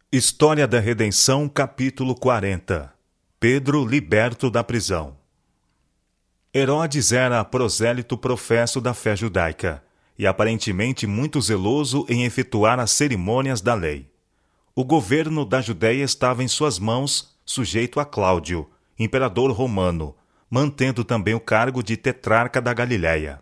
História da Redenção, capítulo 40. Pedro liberto da prisão. Herodes era prosélito professo da fé judaica e aparentemente muito zeloso em efetuar as cerimônias da lei. O governo da Judéia estava em suas mãos, sujeito a Cláudio, imperador romano, mantendo também o cargo de tetrarca da Galiléia.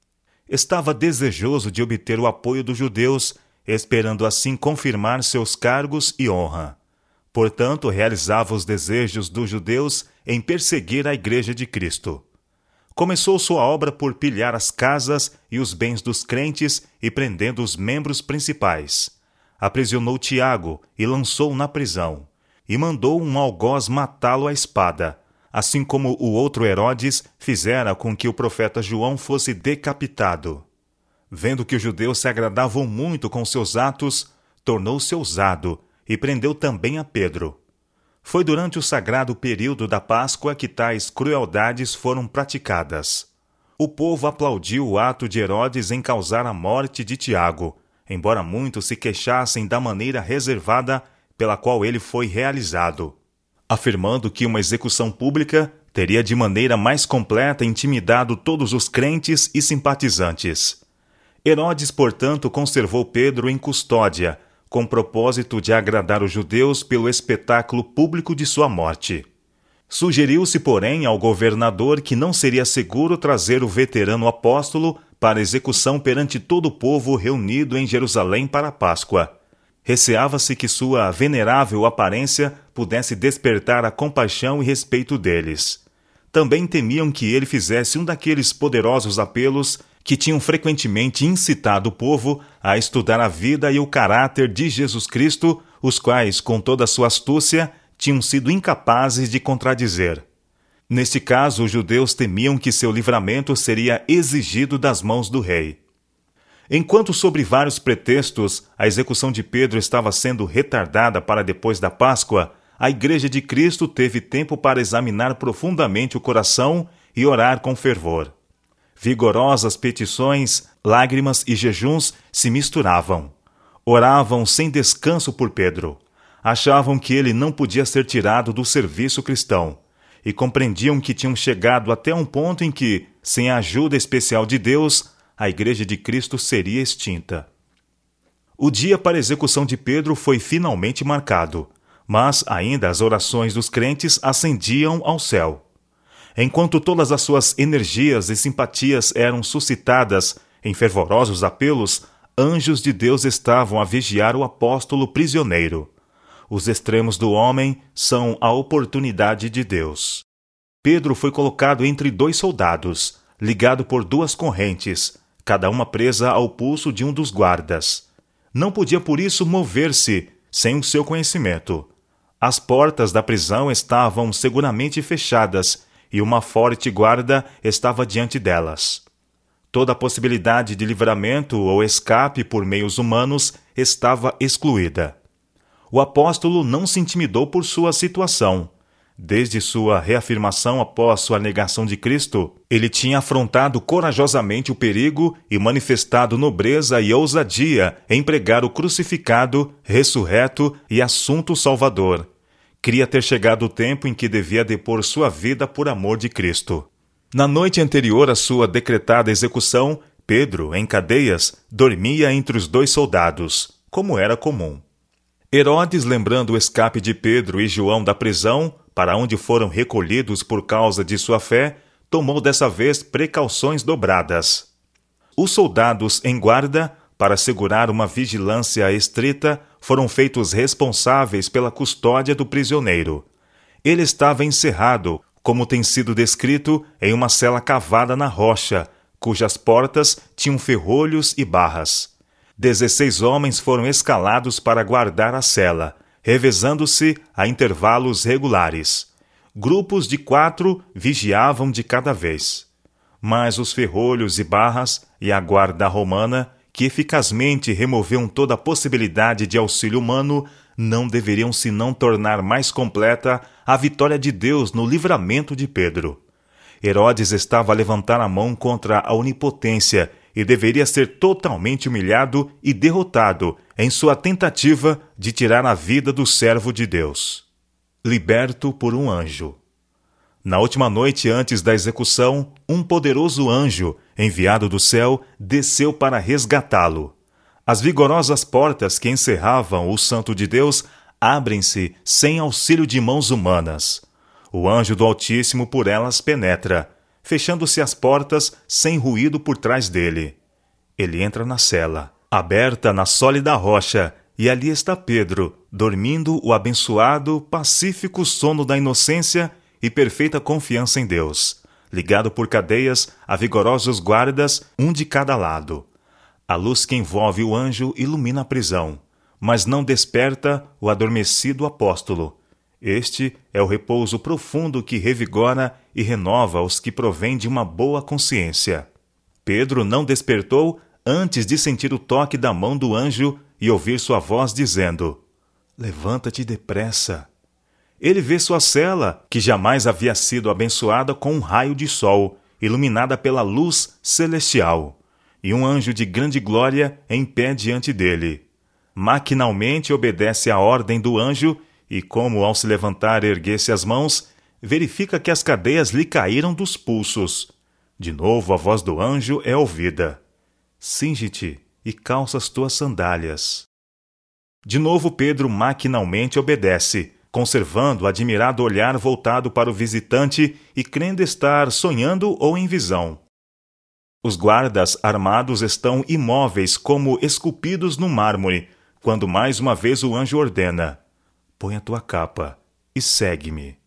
Estava desejoso de obter o apoio dos judeus, esperando assim confirmar seus cargos e honra. Portanto, realizava os desejos dos judeus em perseguir a Igreja de Cristo. Começou sua obra por pilhar as casas e os bens dos crentes e prendendo os membros principais. Aprisionou Tiago e lançou-o na prisão, e mandou um algoz matá-lo à espada, assim como o outro Herodes fizera com que o profeta João fosse decapitado. Vendo que os judeus se agradavam muito com seus atos, tornou-se ousado e prendeu também a Pedro. Foi durante o sagrado período da Páscoa que tais crueldades foram praticadas. O povo aplaudiu o ato de Herodes em causar a morte de Tiago, embora muitos se queixassem da maneira reservada pela qual ele foi realizado, afirmando que uma execução pública teria de maneira mais completa intimidado todos os crentes e simpatizantes. Herodes, portanto, conservou Pedro em custódia, com propósito de agradar os judeus pelo espetáculo público de sua morte. Sugeriu-se, porém, ao governador que não seria seguro trazer o veterano apóstolo para execução perante todo o povo reunido em Jerusalém para a Páscoa. Receava-se que sua venerável aparência pudesse despertar a compaixão e respeito deles. Também temiam que ele fizesse um daqueles poderosos apelos que tinham frequentemente incitado o povo a estudar a vida e o caráter de Jesus Cristo, os quais, com toda a sua astúcia, tinham sido incapazes de contradizer. Neste caso, os judeus temiam que seu livramento seria exigido das mãos do rei. Enquanto, sob vários pretextos, a execução de Pedro estava sendo retardada para depois da Páscoa, a Igreja de Cristo teve tempo para examinar profundamente o coração e orar com fervor. Vigorosas petições, lágrimas e jejuns se misturavam. Oravam sem descanso por Pedro. Achavam que ele não podia ser tirado do serviço cristão e compreendiam que tinham chegado até um ponto em que, sem a ajuda especial de Deus, a Igreja de Cristo seria extinta. O dia para a execução de Pedro foi finalmente marcado, mas ainda as orações dos crentes ascendiam ao céu. Enquanto todas as suas energias e simpatias eram suscitadas em fervorosos apelos, anjos de Deus estavam a vigiar o apóstolo prisioneiro. Os extremos do homem são a oportunidade de Deus. Pedro foi colocado entre dois soldados, ligado por duas correntes, cada uma presa ao pulso de um dos guardas. Não podia por isso mover-se sem o seu conhecimento. As portas da prisão estavam seguramente fechadas e uma forte guarda estava diante delas. Toda a possibilidade de livramento ou escape por meios humanos estava excluída. O apóstolo não se intimidou por sua situação. Desde sua reafirmação após sua negação de Cristo, ele tinha afrontado corajosamente o perigo e manifestado nobreza e ousadia em pregar o crucificado, ressurreto e assunto Salvador. Queria ter chegado o tempo em que devia depor sua vida por amor de Cristo. Na noite anterior à sua decretada execução, Pedro, em cadeias, dormia entre os dois soldados, como era comum. Herodes, lembrando o escape de Pedro e João da prisão, para onde foram recolhidos por causa de sua fé, tomou dessa vez precauções dobradas. Os soldados em guarda, para assegurar uma vigilância estrita, foram feitos responsáveis pela custódia do prisioneiro. Ele estava encerrado, como tem sido descrito, em uma cela cavada na rocha, cujas portas tinham ferrolhos e barras. 16 homens foram escalados para guardar a cela, revezando-se a intervalos regulares. Grupos de 4 vigiavam de cada vez. Mas os ferrolhos e barras e a guarda romana, que eficazmente removiam toda a possibilidade de auxílio humano, não deveriam senão tornar mais completa a vitória de Deus no livramento de Pedro. Herodes estava a levantar a mão contra a onipotência e deveria ser totalmente humilhado e derrotado em sua tentativa de tirar a vida do servo de Deus. Liberto por um anjo. Na última noite antes da execução, um poderoso anjo, enviado do céu, desceu para resgatá-lo. As vigorosas portas que encerravam o Santo de Deus abrem-se sem auxílio de mãos humanas. O anjo do Altíssimo por elas penetra, fechando-se as portas sem ruído por trás dele. Ele entra na cela, aberta na sólida rocha, e ali está Pedro, dormindo o abençoado, pacífico sono da inocência e perfeita confiança em Deus, ligado por cadeias a vigorosos guardas, um de cada lado. A luz que envolve o anjo ilumina a prisão, mas não desperta o adormecido apóstolo. Este é o repouso profundo que revigora e renova os que provêm de uma boa consciência. Pedro não despertou antes de sentir o toque da mão do anjo e ouvir sua voz dizendo: "Levanta-te depressa." Ele vê sua cela, que jamais havia sido abençoada com um raio de sol, iluminada pela luz celestial, e um anjo de grande glória em pé diante dele. Maquinalmente obedece à ordem do anjo e, como ao se levantar erguesse as mãos, verifica que as cadeias lhe caíram dos pulsos. De novo a voz do anjo é ouvida: "Cinge-te e calça as tuas sandálias." De novo Pedro maquinalmente obedece, conservando o admirado olhar voltado para o visitante e crendo estar sonhando ou em visão. Os guardas armados estão imóveis como esculpidos no mármore, quando mais uma vez o anjo ordena: "Põe a tua capa e segue-me."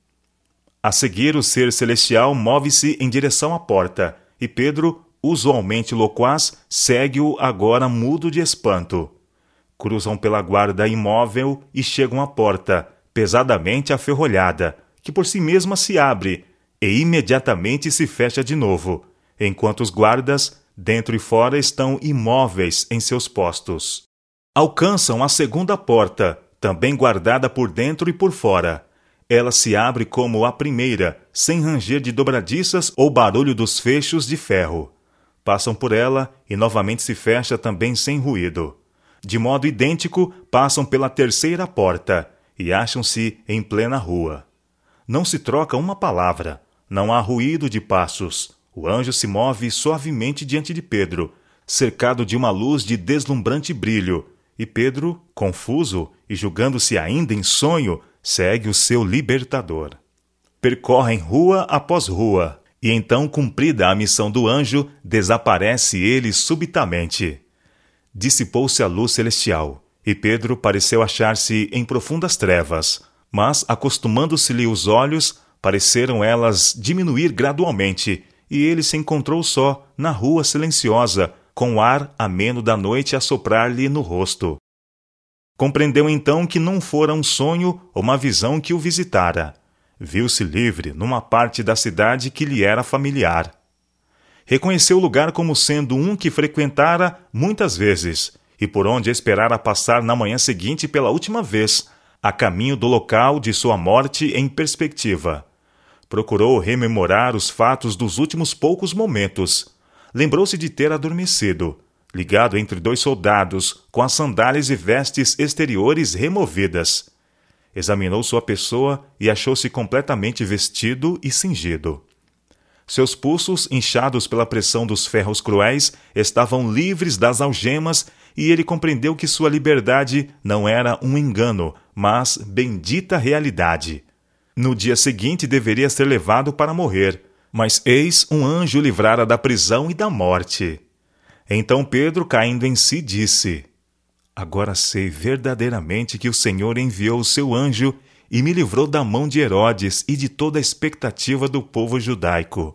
A seguir, o ser celestial move-se em direção à porta, e Pedro, usualmente loquaz, segue-o agora mudo de espanto. Cruzam pela guarda imóvel e chegam à porta, pesadamente aferrolhada, que por si mesma se abre e imediatamente se fecha de novo, enquanto os guardas, dentro e fora, estão imóveis em seus postos. Alcançam a segunda porta, também guardada por dentro e por fora. Ela se abre como a primeira, sem ranger de dobradiças ou barulho dos fechos de ferro. Passam por ela e novamente se fecha também sem ruído. De modo idêntico, passam pela terceira porta e acham-se em plena rua. Não se troca uma palavra, não há ruído de passos. O anjo se move suavemente diante de Pedro, cercado de uma luz de deslumbrante brilho, e Pedro, confuso e julgando-se ainda em sonho, segue o seu libertador. Percorrem rua após rua, e então, cumprida a missão do anjo, desaparece ele subitamente. Dissipou-se a luz celestial, e Pedro pareceu achar-se em profundas trevas, mas, acostumando-se-lhe os olhos, pareceram elas diminuir gradualmente, e ele se encontrou só, na rua silenciosa, com o ar ameno da noite a soprar-lhe no rosto. Compreendeu então que não fora um sonho ou uma visão que o visitara. Viu-se livre numa parte da cidade que lhe era familiar. Reconheceu o lugar como sendo um que frequentara muitas vezes, e por onde esperara passar na manhã seguinte pela última vez, a caminho do local de sua morte em perspectiva. Procurou rememorar os fatos dos últimos poucos momentos. Lembrou-se de ter adormecido, ligado entre dois soldados, com as sandálias e vestes exteriores removidas. Examinou sua pessoa e achou-se completamente vestido e cingido. Seus pulsos, inchados pela pressão dos ferros cruéis, estavam livres das algemas e ele compreendeu que sua liberdade não era um engano, mas bendita realidade. No dia seguinte deveria ser levado para morrer, mas eis um anjo livrara da prisão e da morte. Então Pedro, caindo em si, disse: "Agora sei verdadeiramente que o Senhor enviou o seu anjo e me livrou da mão de Herodes e de toda a expectativa do povo judaico."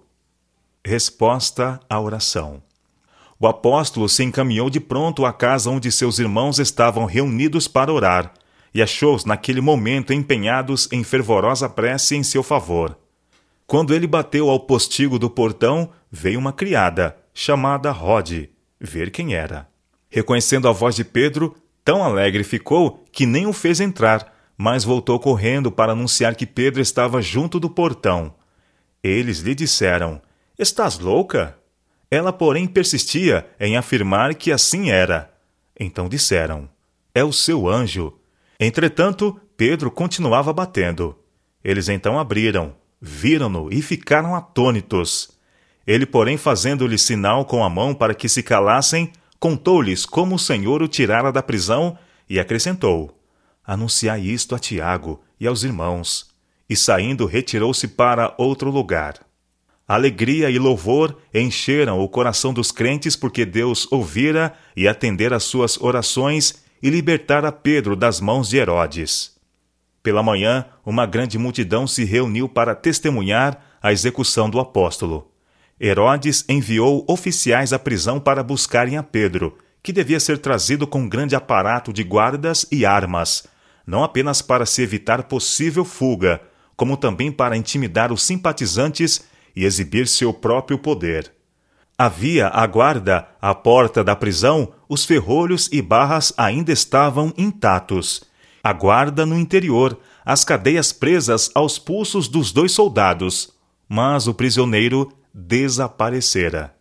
Resposta à oração. O apóstolo se encaminhou de pronto à casa onde seus irmãos estavam reunidos para orar, e achou-os naquele momento empenhados em fervorosa prece em seu favor. Quando ele bateu ao postigo do portão, veio uma criada, chamada Rode, ver quem era. Reconhecendo a voz de Pedro, tão alegre ficou que nem o fez entrar, mas voltou correndo para anunciar que Pedro estava junto do portão. Eles lhe disseram: "Estás louca?" Ela, porém, persistia em afirmar que assim era. Então disseram: é o seu anjo. Entretanto, Pedro continuava batendo. Eles então abriram, viram-no e ficaram atônitos. Ele, porém, fazendo-lhe sinal com a mão para que se calassem, contou-lhes como o Senhor o tirara da prisão e acrescentou: anunciai isto a Tiago e aos irmãos. E saindo, retirou-se para outro lugar. Alegria e louvor encheram o coração dos crentes porque Deus ouvira e atendera às suas orações e libertara Pedro das mãos de Herodes. Pela manhã, uma grande multidão se reuniu para testemunhar a execução do apóstolo. Herodes enviou oficiais à prisão para buscarem a Pedro, que devia ser trazido com grande aparato de guardas e armas, não apenas para se evitar possível fuga, como também para intimidar os simpatizantes e exibir seu próprio poder. Havia à guarda, à porta da prisão, os ferrolhos e barras ainda estavam intactos. A guarda no interior, as cadeias presas aos pulsos dos 2 soldados, mas o prisioneiro desaparecera.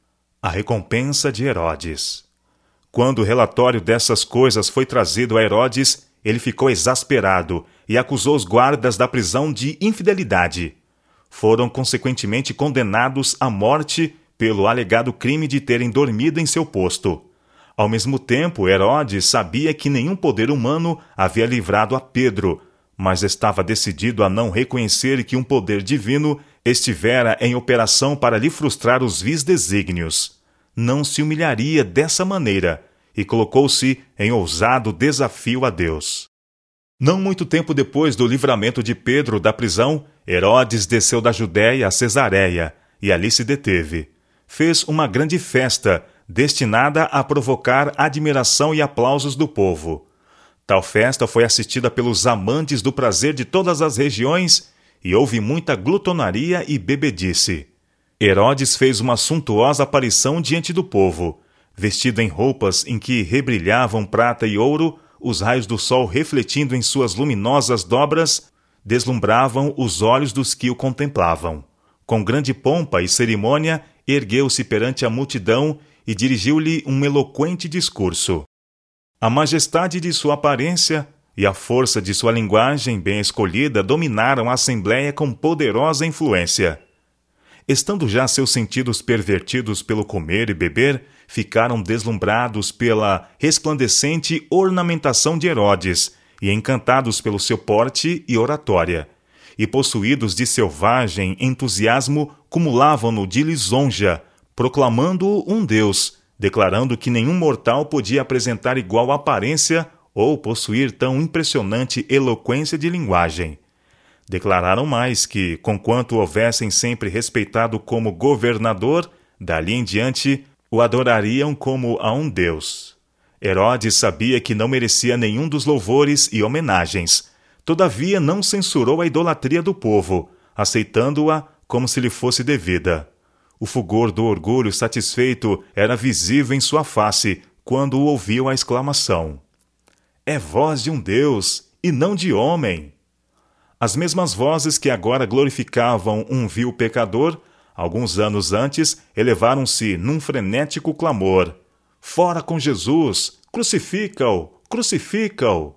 A recompensa de Herodes. Quando o relatório dessas coisas foi trazido a Herodes, ele ficou exasperado e acusou os guardas da prisão de infidelidade. Foram consequentemente condenados à morte pelo alegado crime de terem dormido em seu posto. Ao mesmo tempo, Herodes sabia que nenhum poder humano havia livrado a Pedro, mas estava decidido a não reconhecer que um poder divino estivera em operação para lhe frustrar os vis desígnios. Não se humilharia dessa maneira e colocou-se em ousado desafio a Deus. Não muito tempo depois do livramento de Pedro da prisão, Herodes desceu da Judéia a Cesareia e ali se deteve. Fez uma grande festa, destinada a provocar admiração e aplausos do povo. Tal festa foi assistida pelos amantes do prazer de todas as regiões e houve muita glutonaria e bebedice. Herodes fez uma suntuosa aparição diante do povo, vestido em roupas em que rebrilhavam prata e ouro, os raios do sol refletindo em suas luminosas dobras, deslumbravam os olhos dos que o contemplavam. Com grande pompa e cerimônia, ergueu-se perante a multidão e dirigiu-lhe um eloquente discurso. A majestade de sua aparência e a força de sua linguagem bem escolhida dominaram a assembleia com poderosa influência. Estando já seus sentidos pervertidos pelo comer e beber, ficaram deslumbrados pela resplandecente ornamentação de Herodes e encantados pelo seu porte e oratória. E possuídos de selvagem entusiasmo, cumulavam-no de lisonja, proclamando-o um deus, declarando que nenhum mortal podia apresentar igual aparência ou possuir tão impressionante eloquência de linguagem. Declararam mais que, conquanto o houvessem sempre respeitado como governador, dali em diante o adorariam como a um deus. Herodes sabia que não merecia nenhum dos louvores e homenagens. Todavia não censurou a idolatria do povo, aceitando-a como se lhe fosse devida. O fulgor do orgulho satisfeito era visível em sua face quando ouviu a exclamação: é voz de um Deus e não de homem. As mesmas vozes que agora glorificavam um vil pecador, alguns anos antes elevaram-se num frenético clamor: fora com Jesus! Crucifica-o! Crucifica-o!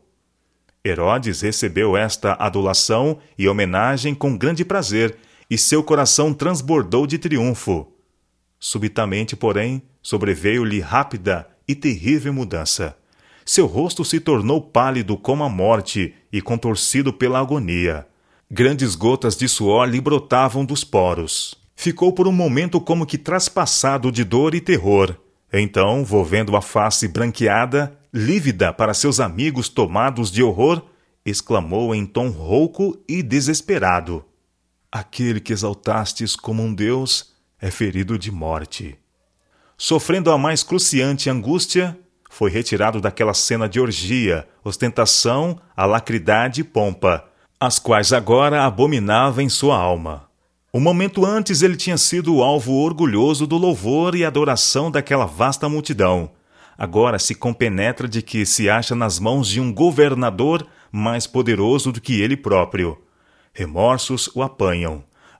Herodes recebeu esta adulação e homenagem com grande prazer, e seu coração transbordou de triunfo. Subitamente, porém, sobreveio-lhe rápida e terrível mudança. Seu rosto se tornou pálido como a morte e contorcido pela agonia. Grandes gotas de suor lhe brotavam dos poros. Ficou por um momento como que traspassado de dor e terror. Então, volvendo a face branqueada, lívida para seus amigos tomados de horror, exclamou em tom rouco e desesperado: aquele que exaltastes como um Deus é ferido de morte. Sofrendo a mais cruciante angústia, foi retirado daquela cena de orgia, ostentação, alacridade e pompa, as quais agora abominava em sua alma. Um momento antes ele tinha sido o alvo orgulhoso do louvor e adoração daquela vasta multidão. Agora se compenetra de que se acha nas mãos de um governador mais poderoso do que ele próprio. Remorsos o apanham.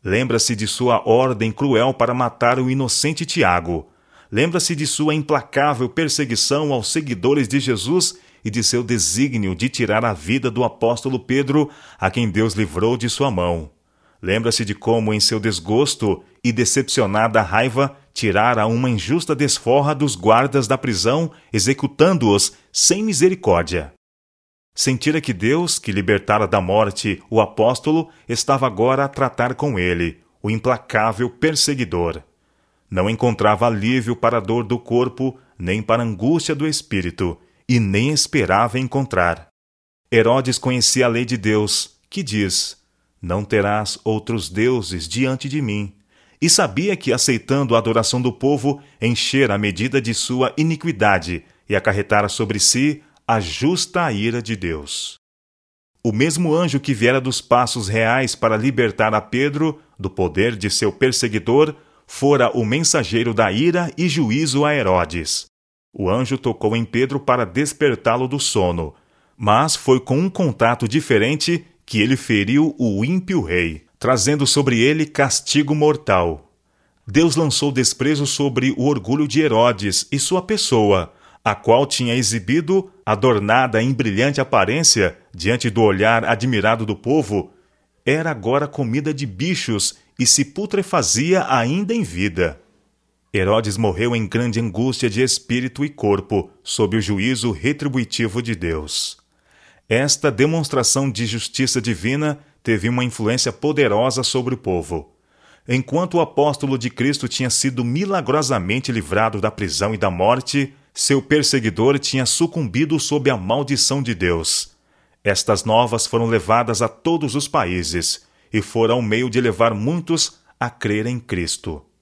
Lembra-se de sua ordem cruel para matar o inocente Tiago. Lembra-se de sua implacável perseguição aos seguidores de Jesus e de seu desígnio de tirar a vida do apóstolo Pedro, a quem Deus livrou de sua mão. Lembra-se de como, em seu desgosto e decepcionada raiva, tirara uma injusta desforra dos guardas da prisão, executando-os sem misericórdia. Sentira que Deus, que libertara da morte o apóstolo, estava agora a tratar com ele, o implacável perseguidor. Não encontrava alívio para a dor do corpo, nem para a angústia do espírito, e nem esperava encontrar. Herodes conhecia a lei de Deus, que diz: não terás outros deuses diante de mim, e sabia que, aceitando a adoração do povo, enchera a medida de sua iniquidade e acarretara sobre si a justa ira de Deus. O mesmo anjo que viera dos passos reais para libertar a Pedro do poder de seu perseguidor fora o mensageiro da ira e juízo a Herodes. O anjo tocou em Pedro para despertá-lo do sono, mas foi com um contato diferente que ele feriu o ímpio rei, trazendo sobre ele castigo mortal. Deus lançou desprezo sobre o orgulho de Herodes e sua pessoa, a qual tinha exibido, adornada em brilhante aparência, diante do olhar admirado do povo, era agora comida de bichos e se putrefazia ainda em vida. Herodes morreu em grande angústia de espírito e corpo, sob o juízo retributivo de Deus. Esta demonstração de justiça divina teve uma influência poderosa sobre o povo. Enquanto o apóstolo de Cristo tinha sido milagrosamente livrado da prisão e da morte, seu perseguidor tinha sucumbido sob a maldição de Deus. Estas novas foram levadas a todos os países e foram um meio de levar muitos a crer em Cristo.